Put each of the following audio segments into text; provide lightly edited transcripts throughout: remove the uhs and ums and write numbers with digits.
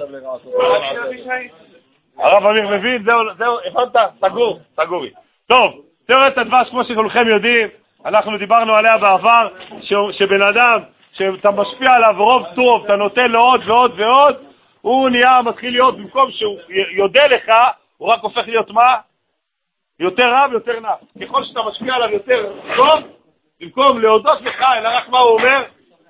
הרב אמיר מבין, זהו, הבנת? סגורי. טוב, תיאוריית הדבש, כמו שכולכם יודעים, אנחנו דיברנו עליה בעבר, שבן אדם, שאתה משפיע עליו רוב טוב, אתה נותן לו עוד ועוד ועוד, הוא נהיה, מתחיל להיות, במקום שהוא יודע לך, הוא רק הופך להיות מה? יותר רב, יותר נח. ככל שאתה משפיע עליו יותר טוב, במקום להודות לך, אלא רק מה הוא אומר?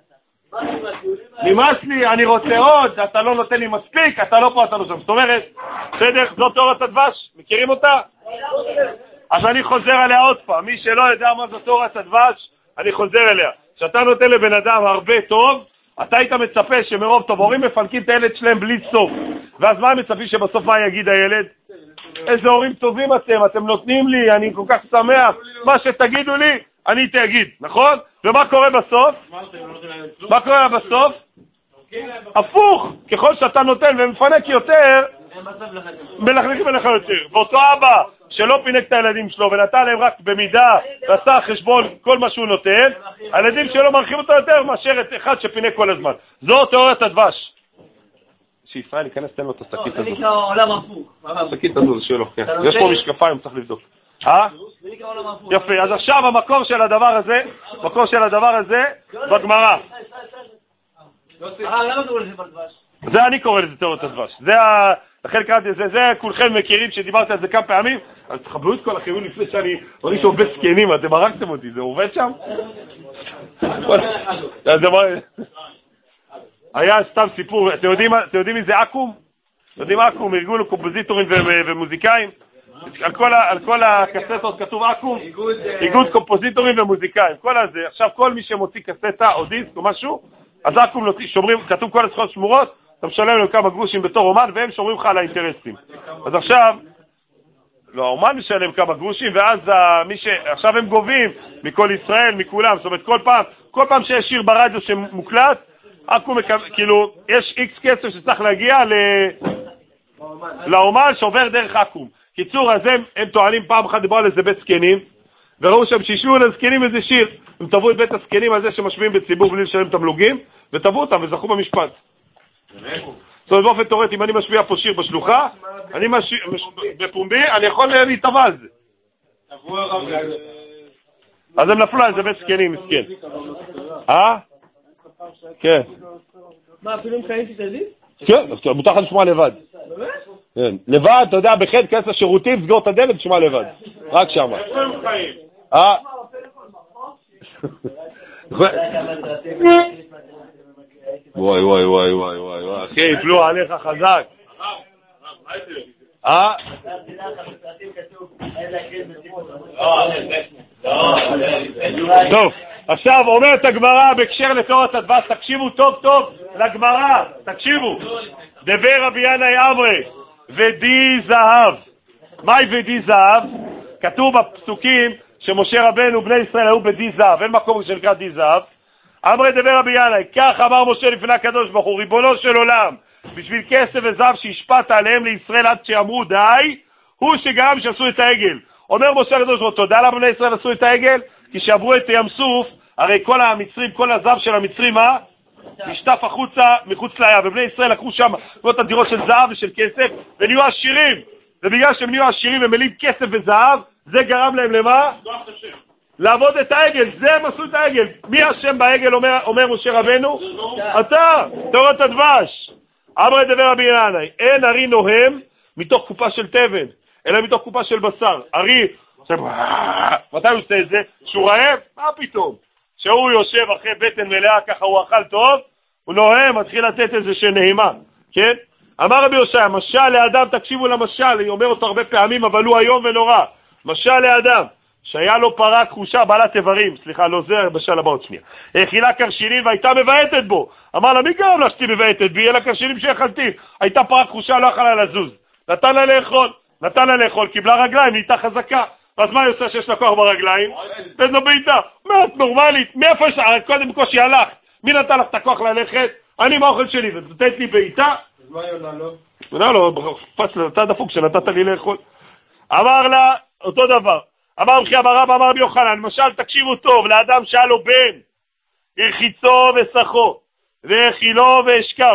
נמאס לי, אני רוצה עוד, אתה לא נותן לי מספיק, אתה לא פה, אתה לא שם. זאת אומרת, בסדר, זאת תיאוריית הדבש, מכירים אותה? אז אני חוזר עליה עוד פעם, מי שלא יודע מה זאת תיאוריית הדבש, אני חוזר אליה. כשאתה נותן לבן אדם הרבה טוב, אתה היית מצפה שמרוב טוב, הורים מפנקים את הילד שלהם בלי סוף. ואז מה הם מצפים שבסוף מה יגיד הילד? איזה הורים טובים אתם נותנים לי, אני כל כך שמח, מה שתגידו לי, אני תגיד, נכון? ומה קורה בסוף? מה קורה בסוף? הפוך, ככל שאתה נותן ומפנק יותר, מלכלכים עליך יותר. ואותו אבא שלא פינק את הילדים שלו ונתן להם רק במידה ועשה חשבון כל מה שהוא נותן, הילדים שלו מרחיבים אותו יותר מאשר את אחד שפינק כל הזמן. זו תיאוריית הדבש. שישראל ייכנס, תן לו את השקית הזו. זה נקרא עולם הפוך. השקית הזו זה שלו, כן. יש פה משקפיים, צריך לבדוק. יפה, אז עכשיו המקור של הדבר הזה, בגמרא. למה קורא לזה בדבש? זה אני קורא לזה תיאוריית הדבש. לכן קראתי את זה, כולכם מכירים שדיברתי על זה כמה פעמים, אז תחברו את כל החיובים לפני שאני מרגיש שהוא בסקנים, אתם הרגתם אותי, זה עובד שם? היה סתם סיפור, אתם יודעים מי זה אקו"ם? יודעים אקו"ם, ארגון קומפוזיטורים ומוזיקאים? על כל הקסטות כתוב אקו"ם, איגוד קומפוזיטורים ומוזיקאים, כל הזה. עכשיו כל מי שמוציא קסטה או דיסק או משהו, אז אקו"ם שומרים, כתוב כל הזכויות שמורות, אתה משלם להם כמה גרושים בתור אומן והם שומרים לך על האינטרסים. אז עכשיו, לא, האומן משלם כמה גרושים ואז עכשיו הם גובים מכל ישראל, מכולם, זאת אומרת כל פעם שיש שיר ברדיו שמוקלט, אקו"ם, כאילו, יש איקס כסף שצריך להגיע לאומן שעובר דרך אקו"ם. קיצור, אז הם טוענים פעם אחת דיברו על איזה בית זקנים, וראו שם שישו לזקנים איזה שיר. הם תבעו את בית הזקנים על זה שמשמיעים בציבור בלי לשלם תמלוגים, ותבעו אותם וזכו במשפט. זאת אומרת, באופן תיאורטי, אם אני משמיע פה שיר בשלוחה, אני בפומבי, אני יכול להתבע על זה. אז הם נפלו על זה בית זקנים, מסכן. כן. מה, אפילו אם קניתי את הדיסק? כן, מותר לך לשמוע לבד. כן, לבד, אתה יודע, בחד, כנס לשירותים, סגור את הדלת, תשמע לבד. רק שם. וואי, וואי, וואי, וואי, וואי, אחי, יפלו עליך חזק. טוב, עכשיו אומרת הגמרא בהקשר לתיאוריית הדבש, תקשיבו טוב טוב לגמרא, תקשיבו. דבר רבי ינאי אמרי, ודי זהב. מהי ודי זהב? כתוב בפסוקים שמשה רבנו בני ישראל היו בדי זהב, אין מקום שנקרא די זהב. אמרי דבר רבי ינאי, כך אמר משה לפני הקדוש ברוך הוא, ריבונו של עולם, בשביל כסף וזהב שהשפעת עליהם לישראל עד שאמרו די, הוא שגרם שעשו את העגל. אומר משה הקדוש ברוך הוא, תודה למה בני ישראל עשו את העגל? כי שעברו את ים סוף, הרי כל המצרים, כל הזהב של המצרים, מה? נשטף החוצה מחוץ לים, ובני ישראל לקחו שם את הדירות של זהב ושל כסף, ונהיו עשירים. ובגלל שהם נהיו עשירים ומלאים כסף וזהב, זה גרם להם למה? לעבוד את העגל, זה הם עשו את העגל. מי השם בעגל אומר משה רבנו? אתה, תיאוריית הדבש. אמרי דבר רבי ינאי, אין ארי נוהם מתוך קופה של תבן, אלא מתוך קופה של בשר. ארי, מתי הוא עושה את זה? שהוא רעב? מה פתאום? שהוא יושב אחרי בטן מלאה, ככה הוא אכל טוב, הוא נוהם, מתחיל לתת איזה שנעימה, כן? אמר רבי יושע, משל לאדם, תקשיבו למשל, אני אומר אותו הרבה פעמים, אבל הוא היום ונורא. משל לאדם, שהיה לו פרה כחושה בעלת איברים, סליחה, לא זה, משל הבאות שנייה. האכילה קרשינים והייתה מבעטת בו. אמר לה, מי גרם לה שתי מבעטת בי? אלה קרשינים שאכלתי. הייתה פרה כחושה, לא יכלה לזוז. נתן לה לאכול, קיבלה רגליים, נהייתה חזקה. אז מה היא עושה שיש לה כוח ברגליים? איזו בעיטה, מעט נורמלית, מאיפה יש לה? קודם בקושי הלך. מי נתן לך את הכוח ללכת? אני מהאוכל שלי, ונתת לי בעיטה? אז מה היא עונה לו? עונה לו, פס לצד דפוק שנתת לי לאכול. אמר לה, אותו דבר. אמר רבי רבא, אמר רבי יוחנן, למשל תקשיבו טוב, לאדם שהיה לו בן, הרחיצו וסחו, והאכילו והשקהו,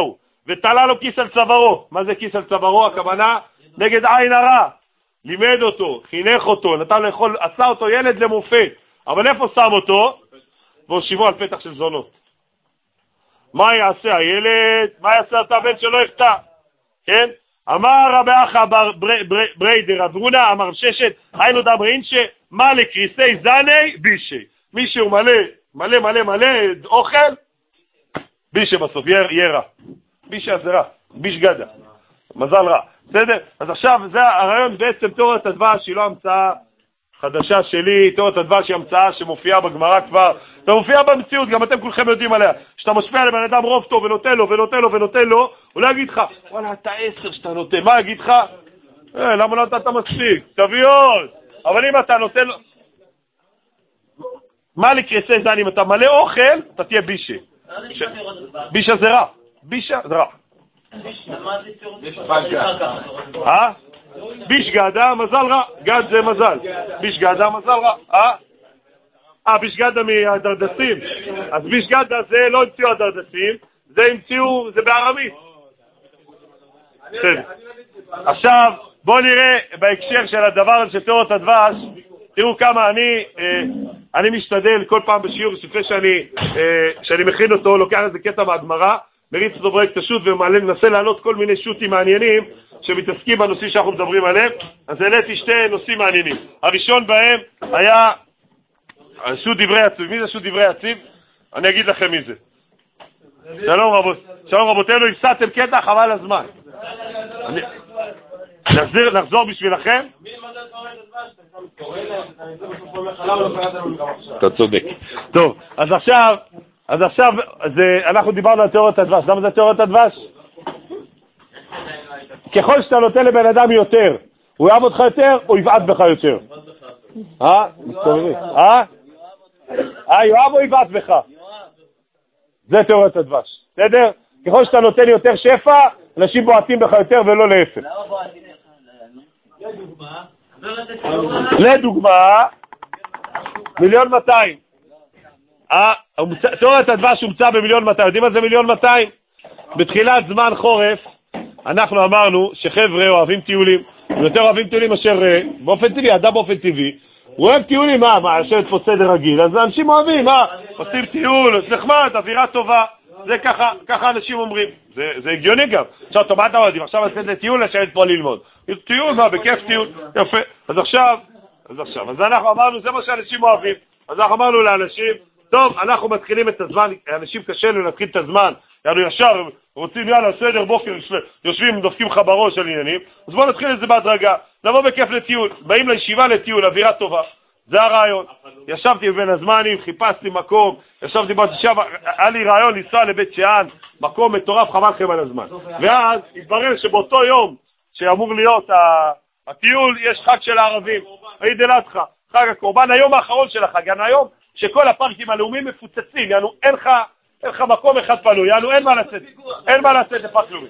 ותלה לו כיס על צווארו. מה זה כיס על צווארו? הכוונה נגד עין הרע. לימד אותו, חינך אותו, נתן לאכול, עשה אותו ילד למופת. אבל איפה שם אותו? והושיבו על פתח של זונות. מה יעשה הילד? מה יעשה את הבן שלא יחטא? כן? אמר רבי אחא בריידר אברונה, אמר ששת, היינו דברין שמה לקריסי זני בישי. מי שהוא מלא אוכל, בישי בסוף, יהיה רע. בישי זה רע, ביש גדה. מזל רע. בסדר? אז עכשיו זה הרעיון בעצם תורת הדבש, שהיא לא המצאה חדשה שלי, תורת הדבש היא המצאה שמופיעה בגמרא כבר, ומופיעה במציאות, גם אתם כולכם יודעים עליה. שאתה משפיע לבן אדם רוב טוב ונותן לו, הוא לא יגיד לך, וואלה, אתה 10 שאתה נותן, מה יגיד לך? למה לא נתת מספיק? תביא עוד. אבל אם אתה נותן לו... מה לקריסי זן? אם אתה מלא אוכל, אתה תהיה בישה. בישה זה רע. בישה זה רע. ביש גדה, מזל רע. גד זה מזל. ביש גדה, מזל רע. ביש גדה מהדרדסים. אז ביש גדה זה לא המציאו הדרדסים, זה המציאו, זה בארמית. עכשיו, בואו נראה בהקשר של הדבר הזה של תורת הדבש, תראו כמה אני משתדל כל פעם בשיעור, לפני שאני מכין אותו, לוקח איזה קטע מהגמרא, מריץ אותו פרויקט השו"ת ומנסה להעלות כל מיני שו"תים מעניינים שמתעסקים בנושאים שאנחנו מדברים עליהם. אז העליתי שתי נושאים מעניינים. הראשון בהם היה שו"ת דברי יציב. מי זה שו"ת דברי יציב? אני אגיד לכם מי זה. שלום רבותינו, הפסדתם קטע, חבל הזמן. נחזור בשבילכם? אתה צודק. טוב, אז עכשיו אנחנו דיברנו על תיאוריית הדבש. למה זה תיאוריית הדבש? ככל שאתה נותן לבן אדם יותר, הוא יאהב אותך יותר או יבעט בך יותר? יואב או יבעט בך? זה תיאוריית הדבש. בסדר? ככל שאתה נותן יותר שפע, אנשים בועטים בך יותר ולא להפך. לדוגמה, 1,200,000. תיאוריית הדבש הומצא ב1,200,000. יודעים מה זה 1,200,000? בתחילת זמן חורף אנחנו אמרנו שחבר'ה אוהבים טיולים, יותר אוהבים טיולים מאשר באופן טבעי, אדם באופן טבעי הוא אוהב טיולים. מה, יושבת פה סדר רגיל, אז אנשים אוהבים, עושים טיול, נחמד, אווירה טובה, זה ככה אנשים אומרים, זה הגיוני גם. עכשיו מה אתה אוהדים? עכשיו עשית לטיול, לשבת פה ללמוד טיול, בכיף טיול, יפה. אז אנחנו אמרנו, זה מה שאנשים אוהבים. אז אנחנו אמרנו לאנשים, טוב, אנחנו מתחילים את הזמן, אנשים קשה לנו להתחיל את הזמן, יאללה ישר, רוצים יאללה, סדר בוקר, יושבים, דופקים לך בראש על עניינים, אז בואו נתחיל את זה בהדרגה, לבוא בכיף לטיול, באים לישיבה לטיול, אווירה טובה, זה הרעיון. ישבתי בין הזמנים, חיפשתי מקום, היה לי רעיון לנסוע לבית שאן, מקום מטורף, חבל לכם על הזמן. ואז התברר שבאותו יום שאמור להיות הטיול, יש חג של הערבים, עיד אל אדחא, חג הקורבן, היום האחרון של החג, היום שכל הפארקים הלאומיים מפוצצים, יענו אין לך מקום אחד פנוי, יענו אין מה לצאת לפארק לאומי.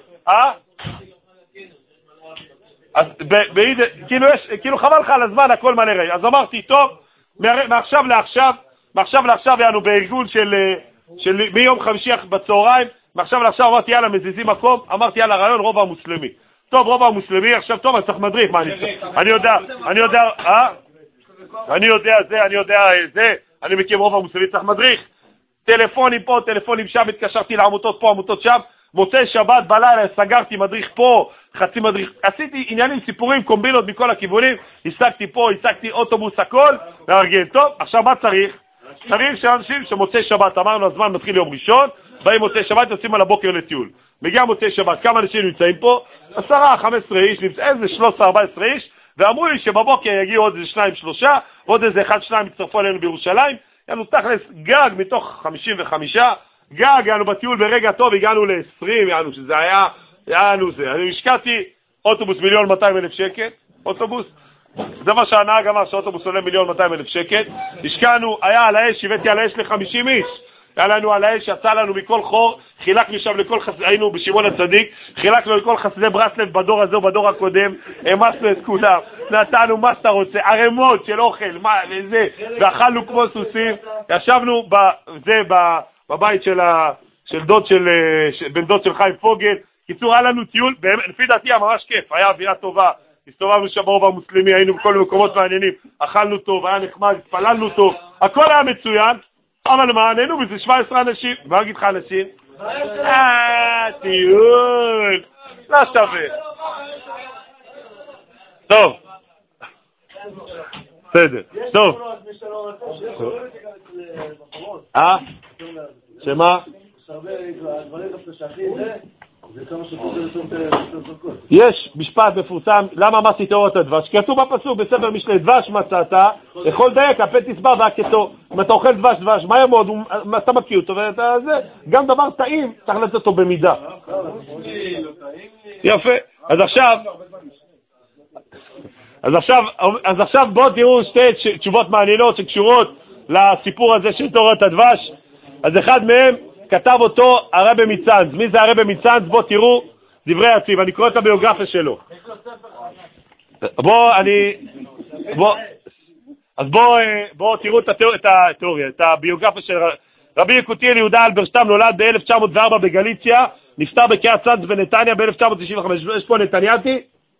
אז כאילו חבל לך על הזמן, הכל מלא רגע. אז אמרתי, טוב, מעכשיו לעכשיו יענו בארגון של מיום חמישי בצהריים, מעכשיו לעכשיו אמרתי יאללה מזיזים מקום, אמרתי יאללה רעיון רובע המוסלמי. טוב, רובע המוסלמי, עכשיו טוב, אני צריך מדריך, מה אני יודע, אני מכיר רובע המוסלמי, צריך מדריך. טלפונים פה, טלפונים שם, התקשרתי לעמותות פה, עמותות שם, מוצאי שבת בלילה, סגרתי מדריך פה, חצי מדריך, עשיתי עניינים, סיפורים, קומבינות מכל הכיוונים, השגתי פה, השגתי אוטובוס, הכל, להרגיל. טוב, עכשיו מה צריך? צריך שאנשים שמוצאי שבת, אמרנו, הזמן מתחיל יום ראשון, באים מוצאי שבת, יוצאים על הבוקר לטיול. מגיע מוצאי שבת, כמה אנשים נמצאים פה? 10-15 איש, איזה 13-14 איש, ואמרו לי שבבוקר יגיעו עוד איזה 2-3, ועוד איזה 1-2 יצטרפו עלינו בירושלים, יענו תכלס גג מתוך 55, גג, יענו בטיול ברגע טוב, הגענו ל-20, יענו שזה יענו זה. אני השקעתי אוטובוס 1,200,000 שקל, אוטובוס, זה מה שהנהג אמר שאוטובוס עולה 1,200,000 שקל, השקענו, היה על האש, הבאתי על האש ל-50 איש, היה לנו על האש, יצא לנו מכל חור, חילקנו שם לכל היינו בשמעון הצדיק, חילקנו לכל חסידי ברסלב בדור הזה ובדור הקודם, המסנו את כולם, נתנו מה שאתה רוצה, ערימות של אוכל, ואכלנו כמו סוסים, ישבנו בבית בן דוד של חיים פוגל. קיצור, היה לנו טיול, לפי דעתי היה ממש כיף, היה אווירה טובה, הסתובבנו שם ברוב המוסלמי, היינו בכל מקומות מעניינים, אכלנו טוב, היה נחמד, התפללנו טוב, הכל היה מצוין, אבל מה, נהנו מזה 17 אנשים, מה אגיד לך אנשים? טיול, לא שווה. טוב. בסדר, טוב. שמה? יש משפט מפורסם, למה אמרתי תיאוריית הדבש? כתוב בפסוק בספר משלי, דבש מצאת, יכול דייק, הפה תסבר והכתו. אם אתה אוכל דבש, מה ימוד? אתה מכיר אותו, ואתה זה, גם דבר טעים, צריך לתת אותו במידה. יפה, אז עכשיו בואו תראו שתי תשובות מעניינות שקשורות לסיפור הזה של תיאוריית הדבש. אז אחד מהם כתב אותו הרבי מצאנז. מי זה הרבי מצאנז? בואו תראו דברי הציב, אני קורא את הביוגרפיה שלו. בואו תראו את התיאוריה, את הביוגרפיה של רבי יקותיאל יהודה אלברשטם. נולד ב-1904 בגליציה, נפטר בקריית צאנז בנתניה ב-1995. יש פה נתניאתי?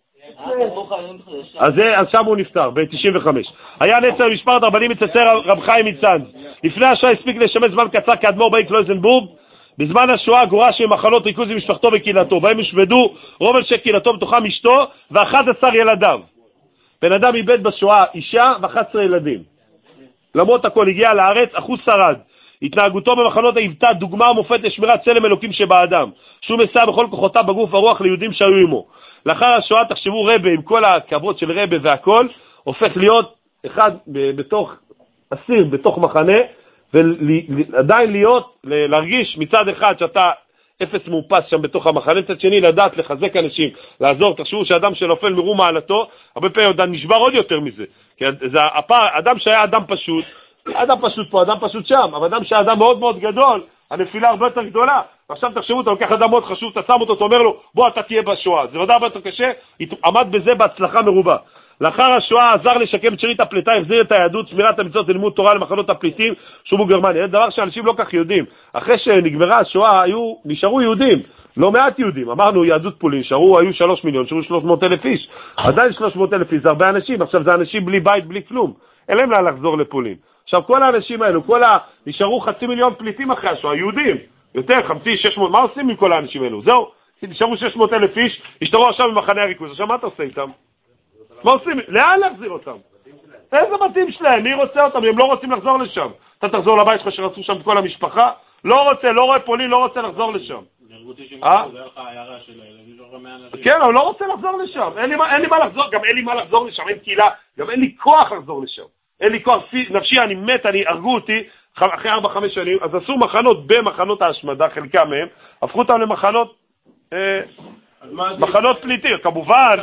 אז שם הוא נפטר, ב-95. היה נצר משפחת רבנים אצל רב חיים מצאנז. לפני השואה הספיק לשמש זמן קצר כאדמו"ר בעיר קלויזנבורג. בזמן השואה גורש ממחנות ריכוז עם משפחתו וקהילתו, בהם הושמדו רוב אנשי קהילתו, בתוכם אשתו ו11 ילדיו. בן אדם איבד בשואה אישה ו11 ילדים. למרות הכל הגיע לארץ, אך הוא שרד. התנהגותו במחנות היוותה דוגמה ומופת לשמירת צלם אלוקים שבאדם, שהוא מסע בכל כוחותיו בגוף הרוח ליהודים שהיו עמו. לאחר השואה תחשבו רבי עם כל הכבוד של רבי והכל, הופך להיות אחד בתוך אסיר, בתוך מחנה, ועדיין להרגיש מצד אחד שאתה אפס מאופס שם בתוך המחנה, מצד שני לדעת לחזק אנשים, לעזור. תחשבו שאדם שנופל מרום מעלתו, הרבה פעמים נשבר עוד יותר מזה. כי זה אדם שהיה אדם פשוט פה, אדם פשוט שם, אבל אדם שהיה אדם מאוד מאוד גדול, הנפילה הרבה יותר גדולה. ועכשיו תחשבו, אתה לוקח אדם מאוד חשוב, אתה שם אותו, אתה אומר לו, בוא אתה תהיה בשואה. זה ודאי הרבה יותר קשה, עמד בזה בהצלחה מרובה. לאחר השואה עזר לשקם את שארית הפליטה, החזיר את היהדות, שמירת המצוות ולימוד תורה למחנות הפליטים שובו גרמניה. זה דבר שאנשים לא כך יודעים. אחרי שנגמרה השואה נשארו יהודים, לא מעט יהודים. אמרנו יהדות פולין, היו 3 מיליון, נשארו 300,000 איש. עדיין 300,000 איש, זה הרבה אנשים. עכשיו זה אנשים בלי בית, בלי כלום. אין להם לה לחזור לפולין. עכשיו כל האנשים האלו, נשארו 500,000 פליטים אחרי השואה, יהודים. יותר, 500-600, מה עושים עם כל האנשים האלו? זהו, נשארו 600,000 איש, השתרו עכשיו במחנה הריכוז. עכשיו מה אתה עושה איתם? מה עושים? לאן להחזיר אותם? איזה בתים שלהם? מי רוצה אותם? הם לא רוצים לחזור לשם. אתה תחזור לבית שלך שרצו שם את כל המשפחה? לא רוצה, לא רואה פולין, לא רוצה לחזור לשם. כן, אבל לא רוצה לחזור לשם. אין לי מה לחזור, גם אין לי מה לחזור לשם, אין קהילה, גם אין לי כוח לחזור לשם. אין לי כוח נפשי, אני מת, הרגו אותי אחרי 4-5 שנים, אז עשו מחנות במחנות ההשמדה, חלקם מהם, הפכו אותם למחנות פליטים, כמובן,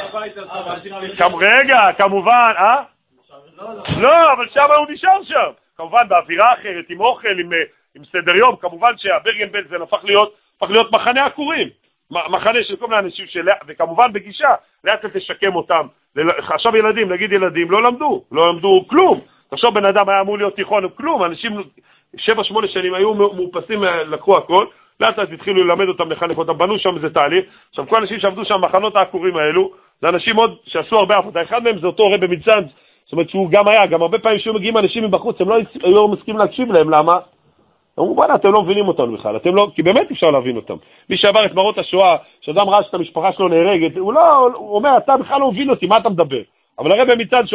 כמובן, לא, אבל שם הוא נשאר שם, כמובן באווירה אחרת, עם אוכל, עם סדר יום, כמובן שהברגן-בלזן הפך להיות מחנה עקורים, מחנה של כל מיני אנשים, וכמובן בגישה, לאט לשקם אותם. עכשיו ילדים, נגיד ילדים, לא למדו כלום. עכשיו בן אדם היה אמור להיות תיכון, כלום, אנשים 7-8 שנים היו מאופסים, לקחו הכל, לאט התחילו ללמד אותם, לחנך אותם, בנו שם איזה תהליך. עכשיו כל האנשים שעבדו שם מחנות העקורים האלו, זה אנשים עוד שעשו הרבה עבודה. אחד מהם זה אותו רבי מצאנז, זאת אומרת שהוא גם הרבה פעמים שהיו מגיעים אנשים מבחוץ, הם לא היו מסכימים להקשיב להם, למה? אמרו, בוא'נה, אתם לא מבינים אותנו בכלל, כי באמת אפשר להבין אותם. מי שעבר את מראות השואה, שאדם ראה שאת המשפחה שלו נהרגת, הוא אומר, אתה בכלל לא מבין אותי, מה אתה מדבר? אבל הרבי מצאנז